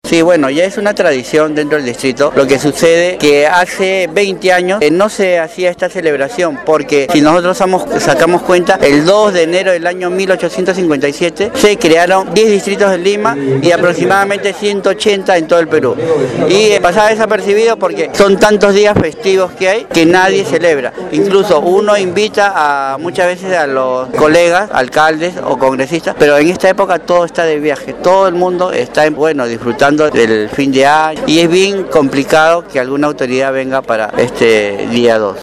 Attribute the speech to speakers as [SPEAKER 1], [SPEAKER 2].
[SPEAKER 1] Sí, bueno, ya es una tradición dentro del distrito. Lo que sucede que hace 20 años no se hacía esta celebración, porque si nosotros sacamos cuenta, el 2 de enero del año 1857 se crearon 10 distritos en Lima y aproximadamente 180 en todo el Perú. Y pasaba desapercibido porque son tantos días festivos que hay que nadie celebra. Incluso uno invita muchas veces a los colegas, alcaldes o congresistas, pero en esta época todo está de viaje, todo el mundo está disfrutando del fin de año y es bien complicado que alguna autoridad venga para este día 2.